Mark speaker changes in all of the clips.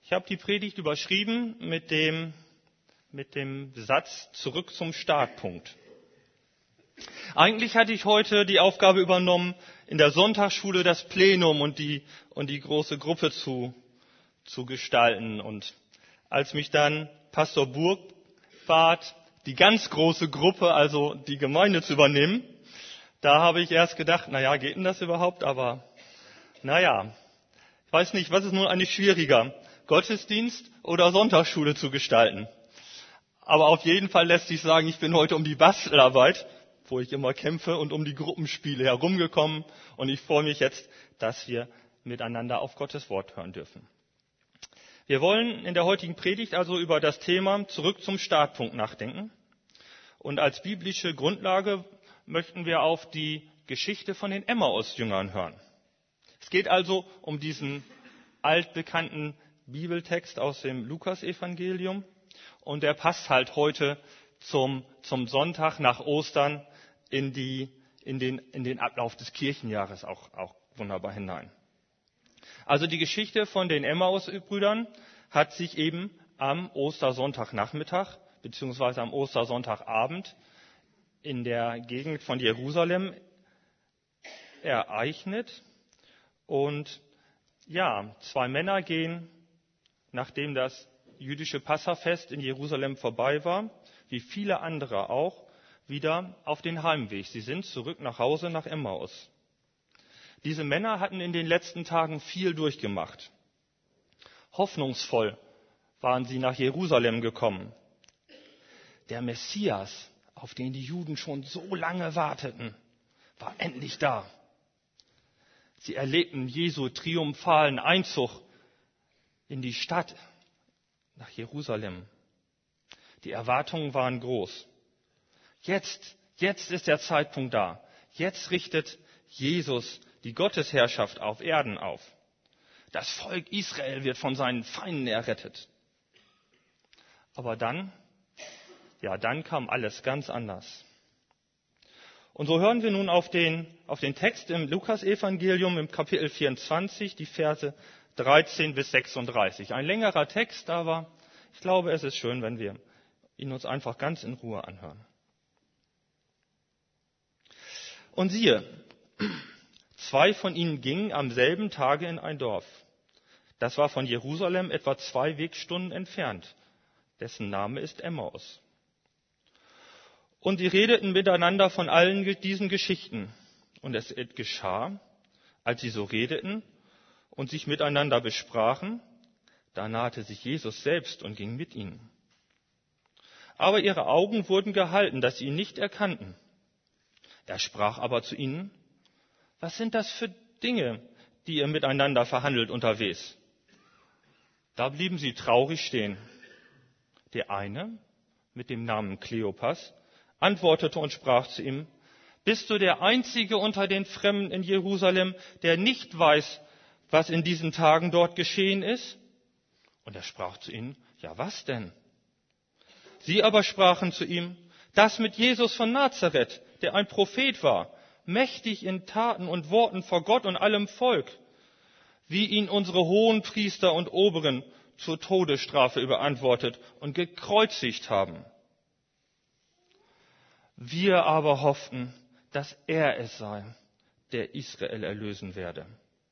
Speaker 1: Ich habe die Predigt überschrieben mit dem Satz zurück zum Startpunkt. Eigentlich hatte ich heute die Aufgabe übernommen, in der Sonntagsschule das Plenum und die große Gruppe zu gestalten. Und als mich dann Pastor Burg bat, die ganz große Gruppe, also die Gemeinde zu übernehmen, da habe ich erst gedacht, geht denn das überhaupt? Aber ich weiß nicht, was ist nun eigentlich schwieriger, Gottesdienst oder Sonntagsschule zu gestalten? Aber auf jeden Fall lässt sich sagen, ich bin heute um die Bastelarbeit, wo ich immer kämpfe, und um die Gruppenspiele herumgekommen. Und ich freue mich jetzt, dass wir miteinander auf Gottes Wort hören dürfen. Wir wollen in der heutigen Predigt also über das Thema zurück zum Startpunkt nachdenken. Und als biblische Grundlage möchten wir auf die Geschichte von den Emmaus-Jüngern hören. Es geht also um diesen altbekannten Bibeltext aus dem Lukasevangelium. Und der passt halt heute zum Sonntag nach Ostern in den Ablauf des Kirchenjahres auch wunderbar hinein. Also die Geschichte von den Emmaus-Brüdern hat sich eben am Ostersonntagnachmittag beziehungsweise am Ostersonntagabend in der Gegend von Jerusalem ereignet. Und zwei Männer gehen, nachdem das jüdische Passafest in Jerusalem vorbei war, wie viele andere auch, wieder auf den Heimweg. Sie sind zurück nach Hause nach Emmaus. Diese Männer hatten in den letzten Tagen viel durchgemacht. Hoffnungsvoll waren sie nach Jerusalem gekommen. Der Messias, auf den die Juden schon so lange warteten, war endlich da. Sie erlebten Jesu triumphalen Einzug in die Stadt, nach Jerusalem. Die Erwartungen waren groß. Jetzt ist der Zeitpunkt da. Jetzt richtet Jesus die Gottesherrschaft auf Erden auf. Das Volk Israel wird von seinen Feinden errettet. Aber dann kam alles ganz anders. Und so hören wir nun auf den Text im Lukasevangelium im Kapitel 24, die Verse 13 bis 36. Ein längerer Text, aber ich glaube, es ist schön, wenn wir ihn uns einfach ganz in Ruhe anhören. Und siehe, zwei von ihnen gingen am selben Tage in ein Dorf. Das war von Jerusalem etwa 2 Wegstunden entfernt. Dessen Name ist Emmaus. Und sie redeten miteinander von allen diesen Geschichten. Und es geschah, als sie so redeten und sich miteinander besprachen, da nahte sich Jesus selbst und ging mit ihnen. Aber ihre Augen wurden gehalten, dass sie ihn nicht erkannten. Er sprach aber zu ihnen: Was sind das für Dinge, die ihr miteinander verhandelt unterwegs? Da blieben sie traurig stehen. Der eine, mit dem Namen Kleopas, antwortete und sprach zu ihm: Bist du der Einzige unter den Fremden in Jerusalem, der nicht weiß, was in diesen Tagen dort geschehen ist? Und er sprach zu ihnen: Ja, was denn? Sie aber sprachen zu ihm: Das mit Jesus von Nazareth, der ein Prophet war, mächtig in Taten und Worten vor Gott und allem Volk, wie ihn unsere Hohenpriester und Oberen zur Todesstrafe überantwortet und gekreuzigt haben. Wir aber hofften, dass er es sei, der Israel erlösen werde.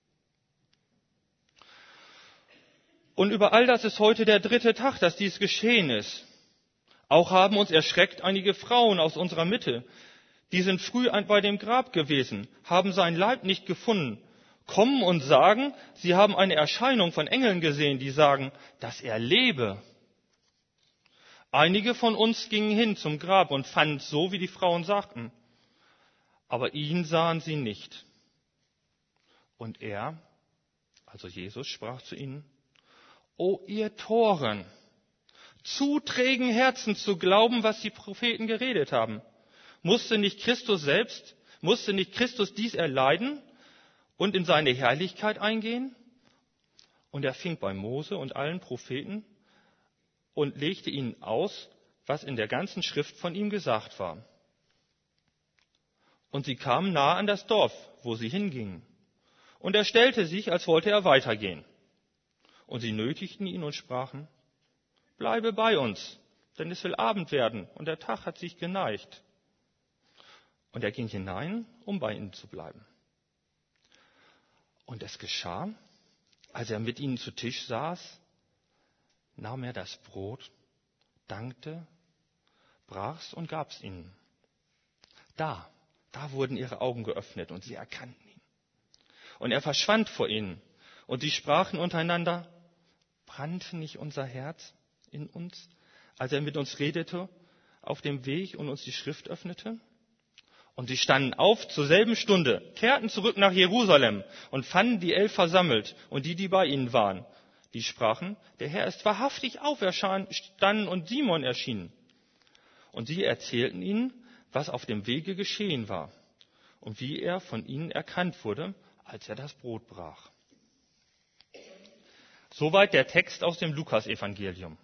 Speaker 1: Und über all das ist heute der 3. Tag, dass dies geschehen ist. Auch haben uns erschreckt einige Frauen aus unserer Mitte. Die sind früh bei dem Grab gewesen, haben seinen Leib nicht gefunden, kommen und sagen, sie haben eine Erscheinung von Engeln gesehen, die sagen, dass er lebe. Einige von uns gingen hin zum Grab und fanden es so, wie die Frauen sagten. Aber ihn sahen sie nicht. Und er, also Jesus, sprach zu ihnen: O ihr Toren, zu trägen Herzen zu glauben, was die Propheten geredet haben. Musste nicht Christus dies erleiden und in seine Herrlichkeit eingehen? Und er fing bei Mose und allen Propheten und legte ihnen aus, was in der ganzen Schrift von ihm gesagt war. Und sie kamen nahe an das Dorf, wo sie hingingen. Und er stellte sich, als wollte er weitergehen. Und sie nötigten ihn und sprachen: Bleibe bei uns, denn es will Abend werden und der Tag hat sich geneigt. Und er ging hinein, um bei ihnen zu bleiben. Und es geschah, als er mit ihnen zu Tisch saß, nahm er das Brot, dankte, brach's und gab's ihnen. Da wurden ihre Augen geöffnet und sie erkannten ihn. Und er verschwand vor ihnen. Und sie sprachen untereinander: Brannte nicht unser Herz in uns, als er mit uns redete auf dem Weg und uns die Schrift öffnete? Und sie standen auf zur selben Stunde, kehrten zurück nach Jerusalem und fanden die 11 versammelt und die bei ihnen waren. Die sprachen: Der Herr ist wahrhaftig auferstanden und Simon erschienen. Und sie erzählten ihnen, was auf dem Wege geschehen war und wie er von ihnen erkannt wurde, als er das Brot brach. Soweit der Text aus dem Lukasevangelium.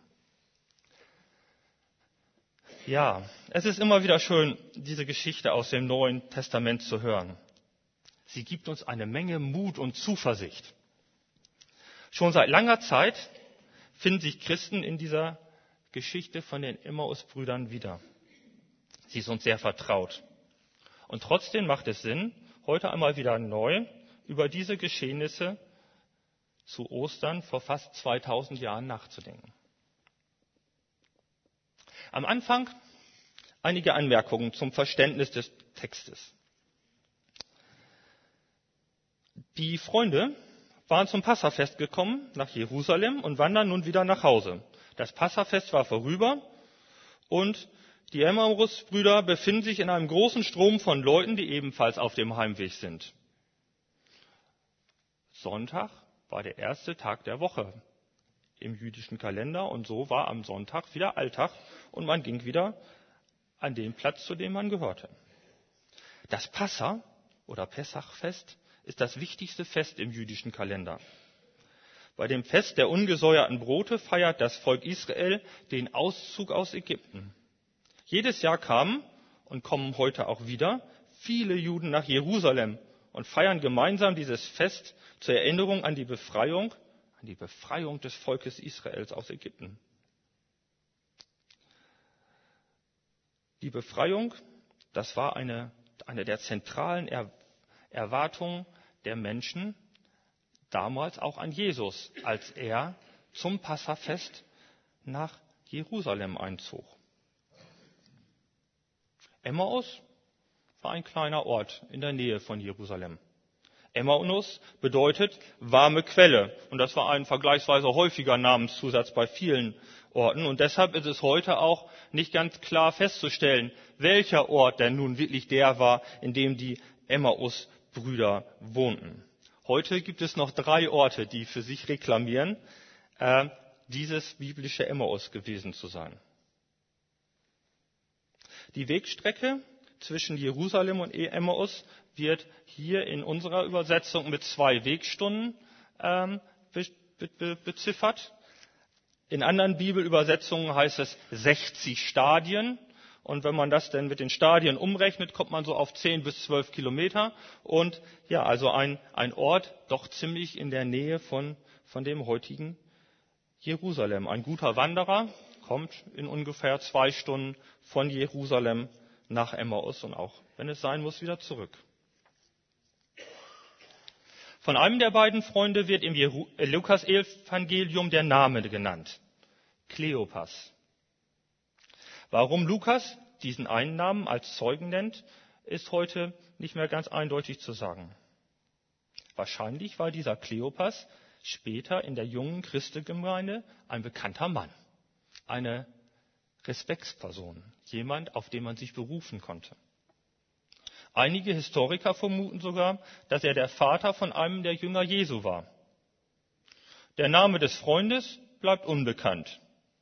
Speaker 1: Ja, es ist immer wieder schön, diese Geschichte aus dem Neuen Testament zu hören. Sie gibt uns eine Menge Mut und Zuversicht. Schon seit langer Zeit finden sich Christen in dieser Geschichte von den Emmaus-Brüdern wieder. Sie ist uns sehr vertraut. Und trotzdem macht es Sinn, heute einmal wieder neu über diese Geschehnisse zu Ostern vor fast 2000 Jahren nachzudenken. Am Anfang einige Anmerkungen zum Verständnis des Textes. Die Freunde waren zum Passafest gekommen nach Jerusalem und wandern nun wieder nach Hause. Das Passafest war vorüber und die Emmaus-Brüder befinden sich in einem großen Strom von Leuten, die ebenfalls auf dem Heimweg sind. Sonntag war der erste Tag der Woche im jüdischen Kalender und so war am Sonntag wieder Alltag und man ging wieder an den Platz, zu dem man gehörte. Das Passa- oder Pessachfest ist das wichtigste Fest im jüdischen Kalender. Bei dem Fest der ungesäuerten Brote feiert das Volk Israel den Auszug aus Ägypten. Jedes Jahr kamen und kommen heute auch wieder viele Juden nach Jerusalem und feiern gemeinsam dieses Fest zur Erinnerung an die Befreiung des Volkes Israels aus Ägypten. Die Befreiung, das war eine der zentralen Erwartungen der Menschen, damals auch an Jesus, als er zum Passafest nach Jerusalem einzog. Emmaus war ein kleiner Ort in der Nähe von Jerusalem. Emmaus bedeutet warme Quelle und das war ein vergleichsweise häufiger Namenszusatz bei vielen Orten und deshalb ist es heute auch nicht ganz klar festzustellen, welcher Ort denn nun wirklich der war, in dem die Emmaus-Brüder wohnten. Heute gibt es noch 3 Orte, die für sich reklamieren, dieses biblische Emmaus gewesen zu sein. Die Wegstrecke zwischen Jerusalem und Emmaus wird hier in unserer Übersetzung mit 2 Wegstunden beziffert. In anderen Bibelübersetzungen heißt es 60 Stadien. Und wenn man das dann mit den Stadien umrechnet, kommt man so auf 10 bis 12 Kilometer. Und ja, also ein Ort doch ziemlich in der Nähe von dem heutigen Jerusalem. Ein guter Wanderer kommt in ungefähr 2 Stunden von Jerusalem nach Emmaus und auch, wenn es sein muss, wieder zurück. Von einem der beiden Freunde wird im Lukas-Evangelium der Name genannt: Kleopas. Warum Lukas diesen einen Namen als Zeugen nennt, ist heute nicht mehr ganz eindeutig zu sagen. Wahrscheinlich war dieser Kleopas später in der jungen Christengemeinde ein bekannter Mann, eine Respektsperson, jemand, auf den man sich berufen konnte. Einige Historiker vermuten sogar, dass er der Vater von einem der Jünger Jesu war. Der Name des Freundes bleibt unbekannt.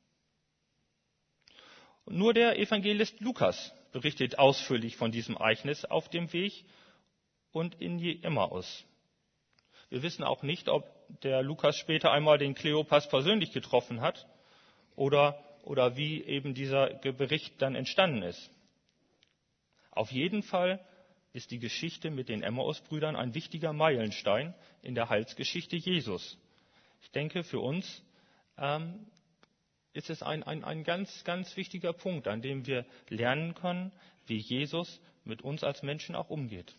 Speaker 1: Nur der Evangelist Lukas berichtet ausführlich von diesem Ereignis auf dem Weg und in Emmaus. Wir wissen auch nicht, ob der Lukas später einmal den Kleopas persönlich getroffen hat oder wie eben dieser Bericht dann entstanden ist. Auf jeden Fall ist die Geschichte mit den Emmaus-Brüdern ein wichtiger Meilenstein in der Heilsgeschichte Jesus. Ich denke, für uns ist es ein ganz, ganz wichtiger Punkt, an dem wir lernen können, wie Jesus mit uns als Menschen auch umgeht.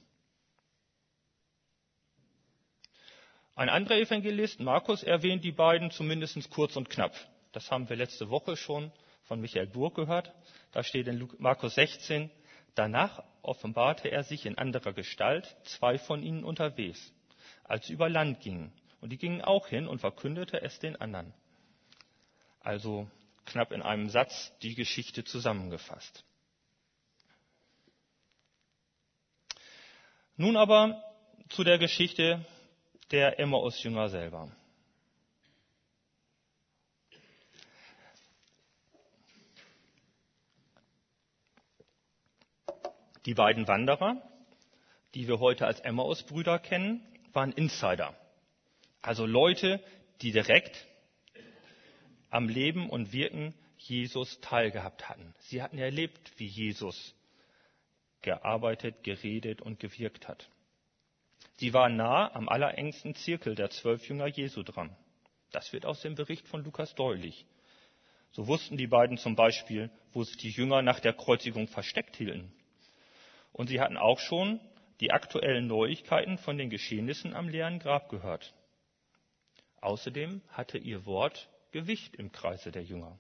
Speaker 1: Ein anderer Evangelist, Markus, erwähnt die beiden zumindest kurz und knapp. Das haben wir letzte Woche schon von Michael Burg gehört. Da steht in Markus 16, danach offenbarte er sich in anderer Gestalt, 2 von ihnen unterwegs, als sie über Land gingen. Und die gingen auch hin und verkündete es den anderen. Also knapp in einem Satz die Geschichte zusammengefasst. Nun aber zu der Geschichte der Emmaus-Jünger selber. Die beiden Wanderer, die wir heute als Emmaus-Brüder kennen, waren Insider. Also Leute, die direkt am Leben und Wirken Jesus teilgehabt hatten. Sie hatten erlebt, wie Jesus gearbeitet, geredet und gewirkt hat. Sie waren nah am allerengsten Zirkel der 12 Jünger Jesu dran. Das wird aus dem Bericht von Lukas deutlich. So wussten die beiden zum Beispiel, wo sich die Jünger nach der Kreuzigung versteckt hielten. Und sie hatten auch schon die aktuellen Neuigkeiten von den Geschehnissen am leeren Grab gehört. Außerdem hatte ihr Wort Gewicht im Kreise der Jünger.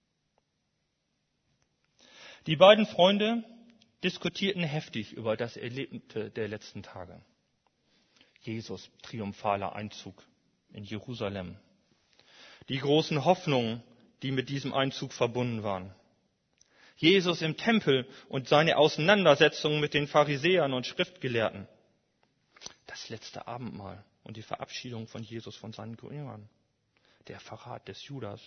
Speaker 1: Die beiden Freunde diskutierten heftig über das Erlebte der letzten Tage. Jesus triumphaler Einzug in Jerusalem. Die großen Hoffnungen, die mit diesem Einzug verbunden waren. Jesus im Tempel und seine Auseinandersetzungen mit den Pharisäern und Schriftgelehrten. Das letzte Abendmahl und die Verabschiedung von Jesus von seinen Jüngern. Der Verrat des Judas.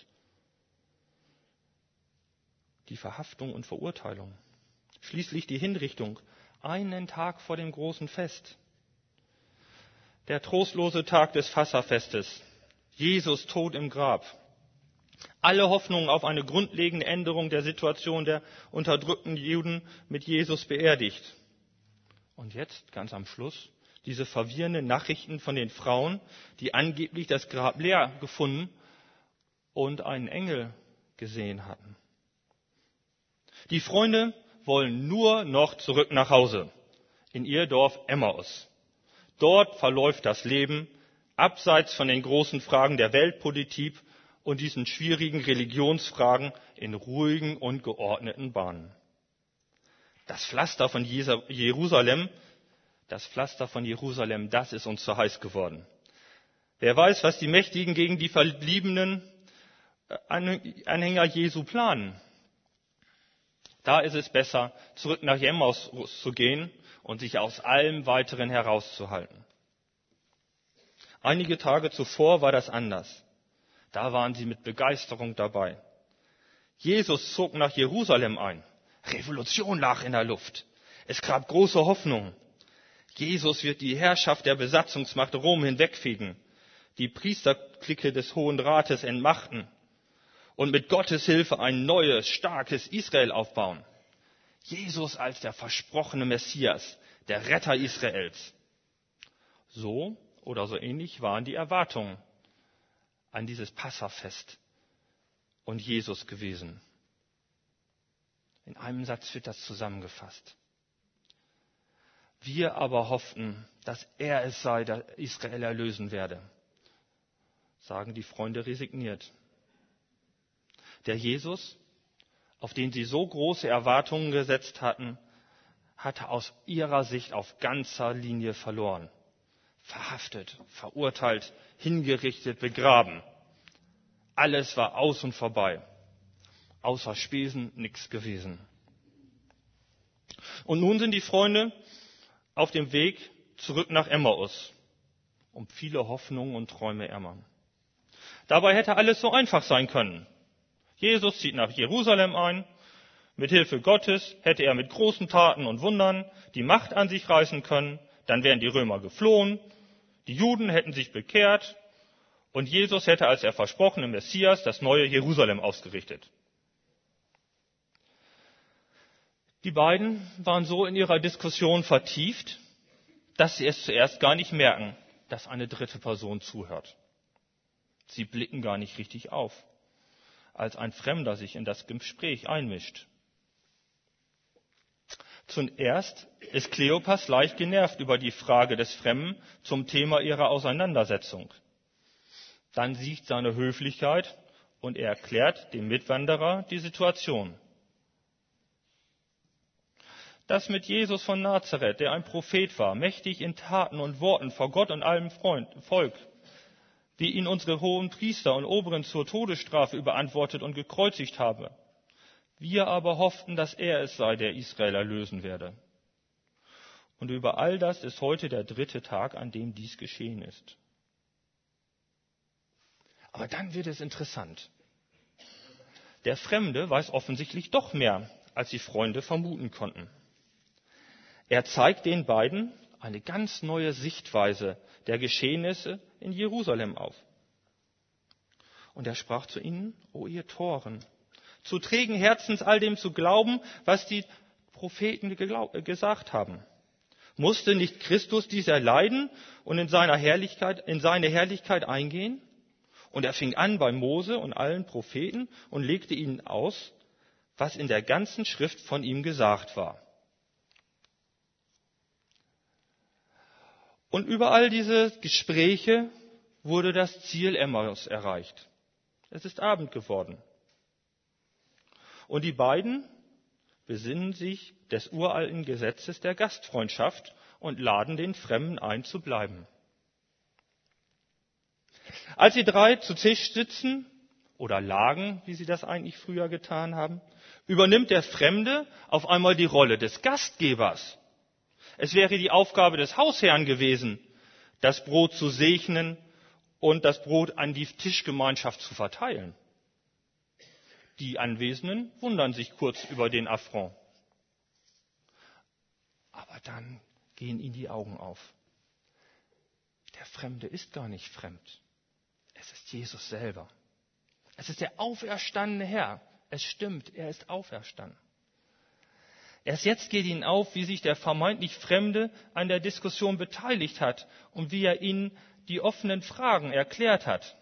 Speaker 1: Die Verhaftung und Verurteilung. Schließlich die Hinrichtung, einen Tag vor dem großen Fest. Der trostlose Tag des Passafestes. Jesus tot im Grab. Alle Hoffnungen auf eine grundlegende Änderung der Situation der unterdrückten Juden mit Jesus beerdigt. Und jetzt, ganz am Schluss, diese verwirrenden Nachrichten von den Frauen, die angeblich das Grab leer gefunden und einen Engel gesehen hatten. Die Freunde wollen nur noch zurück nach Hause, in ihr Dorf Emmaus. Dort verläuft das Leben, abseits von den großen Fragen der Weltpolitik und diesen schwierigen Religionsfragen in ruhigen und geordneten Bahnen. Das Pflaster von Jerusalem, das ist uns zu heiß geworden. Wer weiß, was die Mächtigen gegen die verbliebenen Anhänger Jesu planen. Da ist es besser, zurück nach Emmaus zu gehen und sich aus allem Weiteren herauszuhalten. Einige Tage zuvor war das anders. Da waren sie mit Begeisterung dabei. Jesus zog nach Jerusalem ein. Revolution lag in der Luft. Es gab große Hoffnung. Jesus wird die Herrschaft der Besatzungsmacht Rom hinwegfegen, die Priesterklicke des Hohen Rates entmachten und mit Gottes Hilfe ein neues, starkes Israel aufbauen. Jesus als der versprochene Messias, der Retter Israels. So oder so ähnlich waren die Erwartungen an dieses Passafest und Jesus gewesen. In einem Satz wird das zusammengefasst. Wir aber hofften, dass er es sei, der Israel erlösen werde, sagen die Freunde resigniert. Der Jesus, auf den sie so große Erwartungen gesetzt hatten, hatte aus ihrer Sicht auf ganzer Linie verloren. Verhaftet, verurteilt, hingerichtet, begraben. Alles war aus und vorbei. Außer Spesen nichts gewesen. Und nun sind die Freunde auf dem Weg zurück nach Emmaus, um viele Hoffnungen und Träume ärmern. Dabei hätte alles so einfach sein können. Jesus zieht nach Jerusalem ein. Mit Hilfe Gottes hätte er mit großen Taten und Wundern die Macht an sich reißen können. Dann wären die Römer geflohen. Die Juden hätten sich bekehrt. Und Jesus hätte als der versprochene Messias das neue Jerusalem ausgerichtet. Die beiden waren so in ihrer Diskussion vertieft, dass sie es zuerst gar nicht merken, dass eine dritte Person zuhört. Sie blicken gar nicht richtig auf, als ein Fremder sich in das Gespräch einmischt. Zuerst ist Kleopas leicht genervt über die Frage des Fremden zum Thema ihrer Auseinandersetzung. Dann siegt seine Höflichkeit und er erklärt dem Mitwanderer die Situation. Das mit Jesus von Nazareth, der ein Prophet war, mächtig in Taten und Worten vor Gott und allem Volk, wie ihn unsere hohen Priester und Oberen zur Todesstrafe überantwortet und gekreuzigt habe. Wir aber hofften, dass er es sei, der Israel erlösen werde. Und über all das ist heute der 3. Tag, an dem dies geschehen ist. Aber dann wird es interessant. Der Fremde weiß offensichtlich doch mehr, als die Freunde vermuten konnten. Er zeigt den beiden eine ganz neue Sichtweise der Geschehnisse in Jerusalem auf. Und er sprach zu ihnen: O ihr Toren, zu trägen Herzens all dem zu glauben, was die Propheten gesagt haben. Musste nicht Christus dies erleiden und in seine Herrlichkeit eingehen? Und er fing an bei Mose und allen Propheten und legte ihnen aus, was in der ganzen Schrift von ihm gesagt war. Und über all diese Gespräche wurde das Ziel Emmaus erreicht. Es ist Abend geworden. Und die beiden besinnen sich des uralten Gesetzes der Gastfreundschaft und laden den Fremden ein, zu bleiben. Als die drei zu Tisch sitzen oder lagen, wie sie das eigentlich früher getan haben, übernimmt der Fremde auf einmal die Rolle des Gastgebers. Es wäre die Aufgabe des Hausherrn gewesen, das Brot zu segnen und das Brot an die Tischgemeinschaft zu verteilen. Die Anwesenden wundern sich kurz über den Affront. Aber dann gehen ihnen die Augen auf. Der Fremde ist gar nicht fremd. Es ist Jesus selber. Es ist der auferstandene Herr. Es stimmt, er ist auferstanden. Erst jetzt geht ihnen auf, wie sich der vermeintlich Fremde an der Diskussion beteiligt hat und wie er ihnen die offenen Fragen erklärt hat.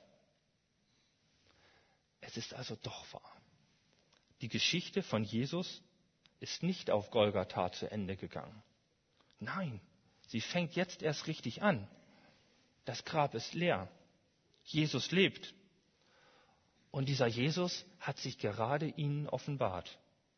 Speaker 1: Es ist also doch wahr. Die Geschichte von Jesus ist nicht auf Golgatha zu Ende gegangen. Nein, sie fängt jetzt erst richtig an. Das Grab ist leer. Jesus lebt. Und dieser Jesus hat sich gerade ihnen offenbart.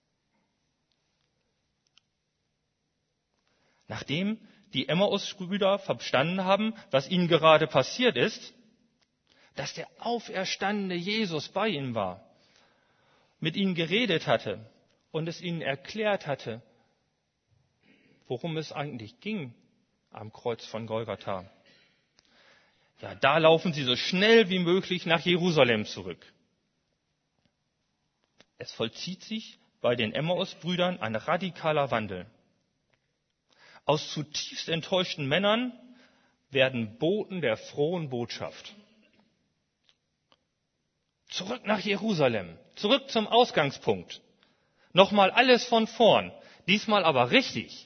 Speaker 1: Nachdem die Emmaus-Brüder verstanden haben, was ihnen gerade passiert ist, dass der auferstandene Jesus bei ihnen war, mit ihnen geredet hatte und es ihnen erklärt hatte, worum es eigentlich ging am Kreuz von Golgatha. Ja, da laufen sie so schnell wie möglich nach Jerusalem zurück. Es vollzieht sich bei den Emmaus-Brüdern ein radikaler Wandel. Aus zutiefst enttäuschten Männern werden Boten der frohen Botschaft. Zurück nach Jerusalem, zurück zum Ausgangspunkt. Nochmal alles von vorn, diesmal aber richtig.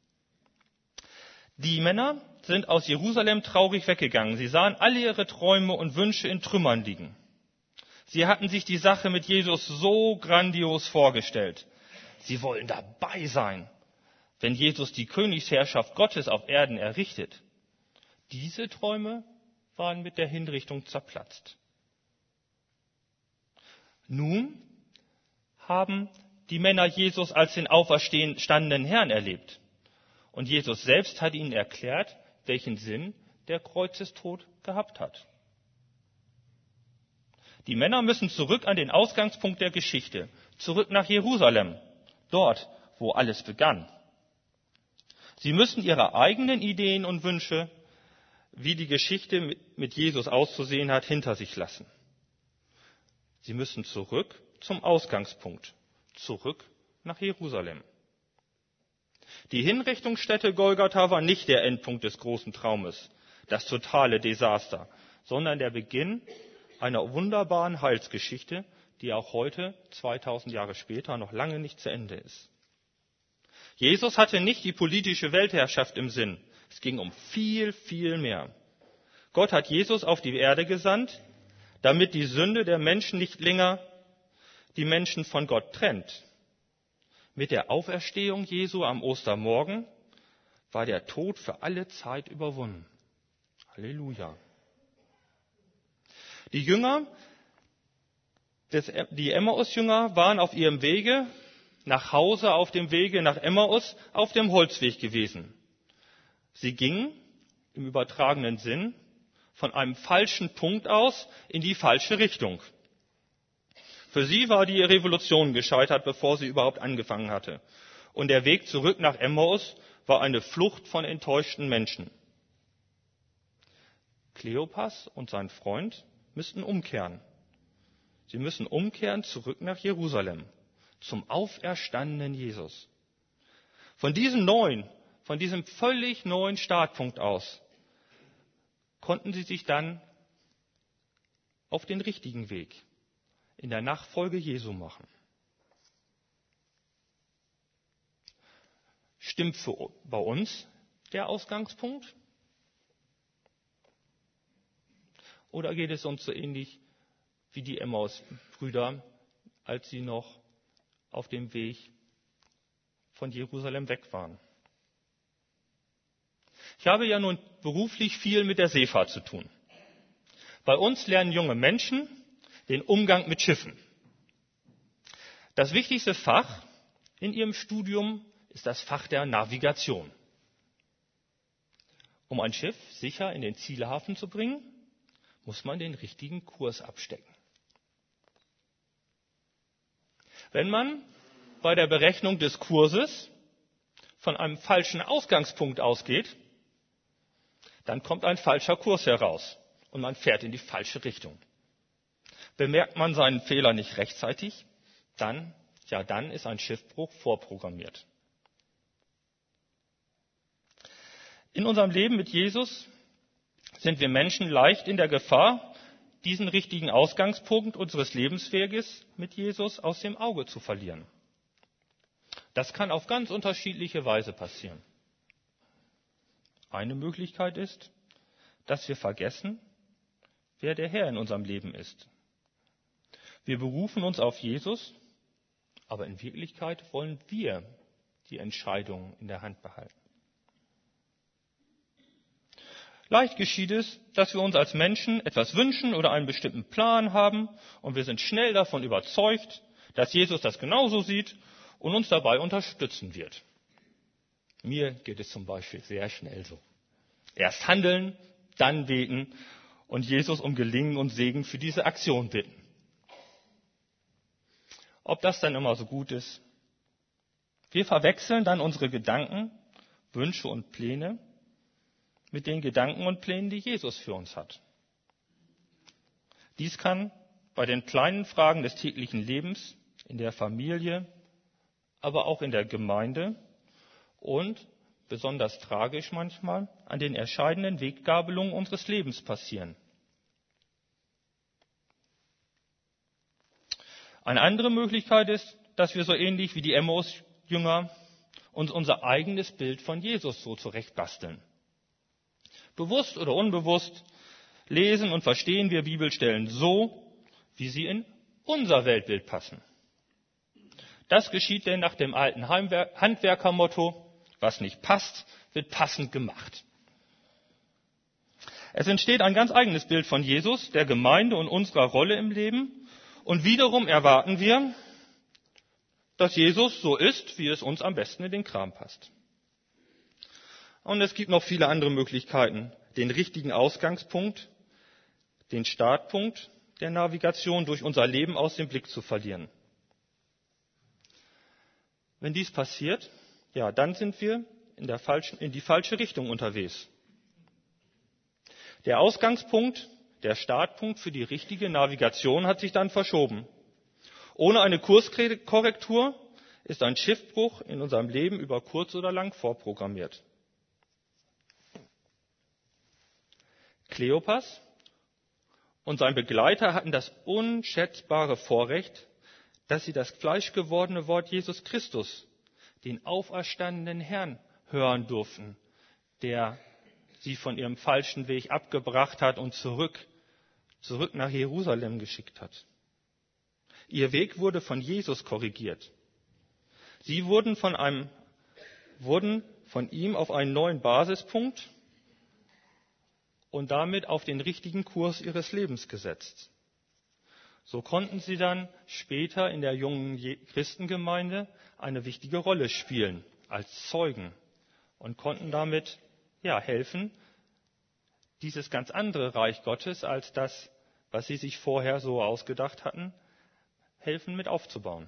Speaker 1: Die Männer sind aus Jerusalem traurig weggegangen. Sie sahen alle ihre Träume und Wünsche in Trümmern liegen. Sie hatten sich die Sache mit Jesus so grandios vorgestellt. Sie wollen dabei sein, wenn Jesus die Königsherrschaft Gottes auf Erden errichtet. Diese Träume waren mit der Hinrichtung zerplatzt. Nun haben die Männer Jesus als den auferstandenen Herrn erlebt. Und Jesus selbst hat ihnen erklärt, welchen Sinn der Kreuzestod gehabt hat. Die Männer müssen zurück an den Ausgangspunkt der Geschichte, zurück nach Jerusalem, dort, wo alles begann. Sie müssen ihre eigenen Ideen und Wünsche, wie die Geschichte mit Jesus auszusehen hat, hinter sich lassen. Sie müssen zurück zum Ausgangspunkt, zurück nach Jerusalem. Die Hinrichtungsstätte Golgatha war nicht der Endpunkt des großen Traumes, das totale Desaster, sondern der Beginn einer wunderbaren Heilsgeschichte, die auch heute, 2000 Jahre später, noch lange nicht zu Ende ist. Jesus hatte nicht die politische Weltherrschaft im Sinn. Es ging um viel, viel mehr. Gott hat Jesus auf die Erde gesandt, damit die Sünde der Menschen nicht länger die Menschen von Gott trennt. Mit der Auferstehung Jesu am Ostermorgen war der Tod für alle Zeit überwunden. Halleluja. Die Emmaus-Jünger waren auf ihrem Wege nach Hause, auf dem Wege nach Emmaus, auf dem Holzweg gewesen. Sie gingen im übertragenen Sinn von einem falschen Punkt aus in die falsche Richtung. Für sie war die Revolution gescheitert, bevor sie überhaupt angefangen hatte. Und der Weg zurück nach Emmaus war eine Flucht von enttäuschten Menschen. Kleopas und sein Freund müssten umkehren. Sie müssen umkehren zurück nach Jerusalem, zum auferstandenen Jesus. Von diesem völlig neuen Startpunkt aus konnten sie sich dann auf den richtigen Weg in der Nachfolge Jesu machen. Stimmt bei uns der Ausgangspunkt? Oder geht es uns so ähnlich wie die Emmaus-Brüder, als sie noch auf dem Weg von Jerusalem weg waren? Ich habe ja nun beruflich viel mit der Seefahrt zu tun. Bei uns lernen junge Menschen den Umgang mit Schiffen. Das wichtigste Fach in ihrem Studium ist das Fach der Navigation. Um ein Schiff sicher in den Zielhafen zu bringen, muss man den richtigen Kurs abstecken. Wenn man bei der Berechnung des Kurses von einem falschen Ausgangspunkt ausgeht, dann kommt ein falscher Kurs heraus und man fährt in die falsche Richtung. Bemerkt man seinen Fehler nicht rechtzeitig, dann ist ein Schiffbruch vorprogrammiert. In unserem Leben mit Jesus sind wir Menschen leicht in der Gefahr, diesen richtigen Ausgangspunkt unseres Lebensweges mit Jesus aus dem Auge zu verlieren. Das kann auf ganz unterschiedliche Weise passieren. Eine Möglichkeit ist, dass wir vergessen, wer der Herr in unserem Leben ist. Wir berufen uns auf Jesus, aber in Wirklichkeit wollen wir die Entscheidung in der Hand behalten. Leicht geschieht es, dass wir uns als Menschen etwas wünschen oder einen bestimmten Plan haben und wir sind schnell davon überzeugt, dass Jesus das genauso sieht und uns dabei unterstützen wird. Mir geht es zum Beispiel sehr schnell so. Erst handeln, dann beten und Jesus um Gelingen und Segen für diese Aktion bitten. Ob das dann immer so gut ist? Wir verwechseln dann unsere Gedanken, Wünsche und Pläne mit den Gedanken und Plänen, die Jesus für uns hat. Dies kann bei den kleinen Fragen des täglichen Lebens, in der Familie, aber auch in der Gemeinde und, besonders tragisch manchmal, an den entscheidenden Weggabelungen unseres Lebens passieren. Eine andere Möglichkeit ist, dass wir so ähnlich wie die Emmaus-Jünger uns unser eigenes Bild von Jesus so zurechtbasteln. Bewusst oder unbewusst lesen und verstehen wir Bibelstellen so, wie sie in unser Weltbild passen. Das geschieht denn nach dem alten Handwerkermotto: Was nicht passt, wird passend gemacht. Es entsteht ein ganz eigenes Bild von Jesus, der Gemeinde und unserer Rolle im Leben. Und wiederum erwarten wir, dass Jesus so ist, wie es uns am besten in den Kram passt. Und es gibt noch viele andere Möglichkeiten, den richtigen Ausgangspunkt, den Startpunkt der Navigation durch unser Leben aus dem Blick zu verlieren. Wenn dies passiert, dann sind wir in die falsche Richtung unterwegs. Der Ausgangspunkt, der Startpunkt für die richtige Navigation hat sich dann verschoben. Ohne eine Kurskorrektur ist ein Schiffbruch in unserem Leben über kurz oder lang vorprogrammiert. Kleopas und sein Begleiter hatten das unschätzbare Vorrecht, dass sie das fleischgewordene Wort Jesus Christus, den auferstandenen Herrn, hören durften, der sie von ihrem falschen Weg abgebracht hat und zurück zurück nach Jerusalem geschickt hat. Ihr Weg wurde von Jesus korrigiert. Sie wurden von ihm auf einen neuen Basispunkt und damit auf den richtigen Kurs ihres Lebens gesetzt. So konnten sie dann später in der jungen Christengemeinde eine wichtige Rolle spielen als Zeugen und konnten damit helfen, dieses ganz andere Reich Gottes als das, was sie sich vorher so ausgedacht hatten, helfen mit aufzubauen.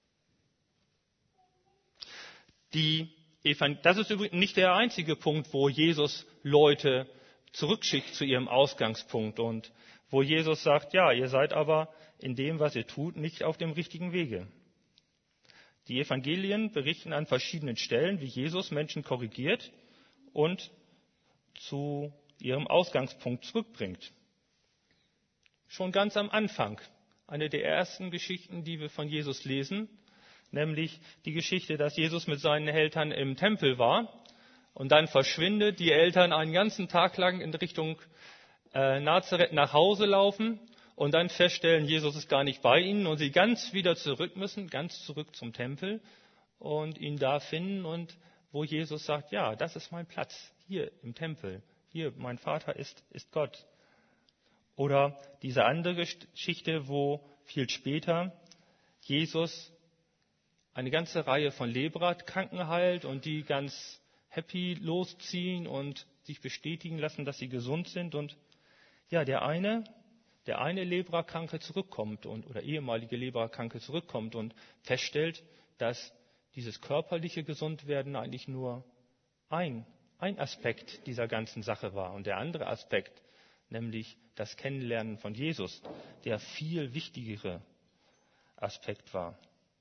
Speaker 1: Das ist übrigens nicht der einzige Punkt, wo Jesus Leute zurückschickt zu ihrem Ausgangspunkt und wo Jesus sagt, ja, ihr seid aber in dem, was ihr tut, nicht auf dem richtigen Wege. Die Evangelien berichten an verschiedenen Stellen, wie Jesus Menschen korrigiert und zu ihrem Ausgangspunkt zurückbringt. Schon ganz am Anfang, eine der ersten Geschichten, die wir von Jesus lesen, nämlich die Geschichte, dass Jesus mit seinen Eltern im Tempel war und dann verschwindet, die Eltern einen ganzen Tag lang in Richtung Nazareth nach Hause laufen und dann feststellen, Jesus ist gar nicht bei ihnen und sie ganz wieder zurück müssen, ganz zurück zum Tempel und ihn da finden und wo Jesus sagt, ja, das ist mein Platz, hier im Tempel, hier, mein Vater ist Gott. Oder diese andere Geschichte, wo viel später Jesus eine ganze Reihe von Leprakranken heilt und die ganz happy losziehen und sich bestätigen lassen, dass sie gesund sind. Und ja, der eine Leprakranke zurückkommt oder ehemalige Leprakranke zurückkommt und feststellt, dass dieses körperliche Gesundwerden eigentlich nur ein Aspekt dieser ganzen Sache war. Und der andere Aspekt, nämlich das Kennenlernen von Jesus, der viel wichtigere Aspekt war.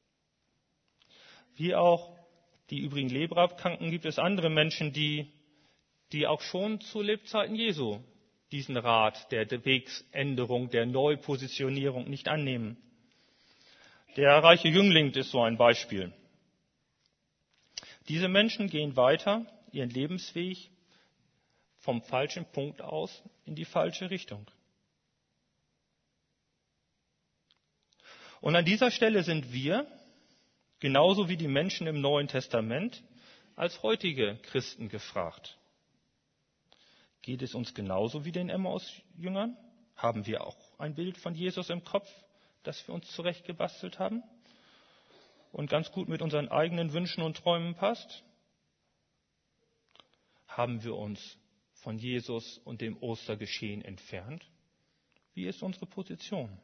Speaker 1: Wie auch die übrigen Leprakranken gibt es andere Menschen, die auch schon zu Lebzeiten Jesu diesen Rat der Wegsänderung, der Neupositionierung nicht annehmen. Der reiche Jüngling ist so ein Beispiel. Diese Menschen gehen weiter ihren Lebensweg vom falschen Punkt aus in die falsche Richtung. Und an dieser Stelle sind wir, genauso wie die Menschen im Neuen Testament, als heutige Christen gefragt. Geht es uns genauso wie den Emmaus-Jüngern? Haben wir auch ein Bild von Jesus im Kopf, das wir uns zurechtgebastelt haben und ganz gut mit unseren eigenen Wünschen und Träumen passt? Haben wir uns von Jesus und dem Ostergeschehen entfernt? Wie ist unsere Position?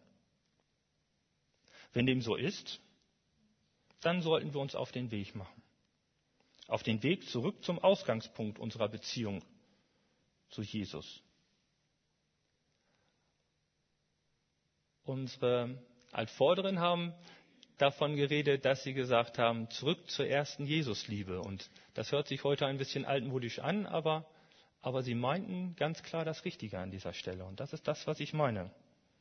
Speaker 1: Wenn dem so ist, dann sollten wir uns auf den Weg machen. Auf den Weg zurück zum Ausgangspunkt unserer Beziehung zu Jesus. Unsere Altvorderen haben davon geredet, dass sie gesagt haben, zurück zur ersten Jesusliebe. Und das hört sich heute ein bisschen altmodisch an, aber sie meinten ganz klar das Richtige an dieser Stelle. Und das ist das, was ich meine.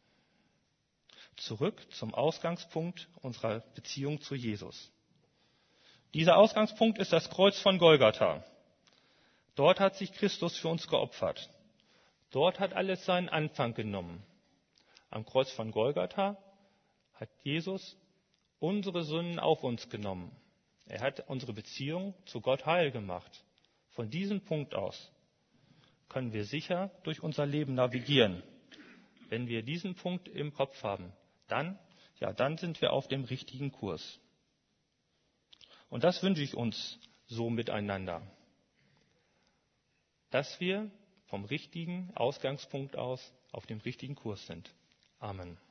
Speaker 1: Zurück zum Ausgangspunkt unserer Beziehung zu Jesus. Dieser Ausgangspunkt ist das Kreuz von Golgatha. Dort hat sich Christus für uns geopfert. Dort hat alles seinen Anfang genommen. Am Kreuz von Golgatha hat Jesus unsere Sünden auf uns genommen. Er hat unsere Beziehung zu Gott heil gemacht. Von diesem Punkt aus können wir sicher durch unser Leben navigieren. Wenn wir diesen Punkt im Kopf haben, dann sind wir auf dem richtigen Kurs. Und das wünsche ich uns so miteinander, dass wir vom richtigen Ausgangspunkt aus auf dem richtigen Kurs sind. Amen.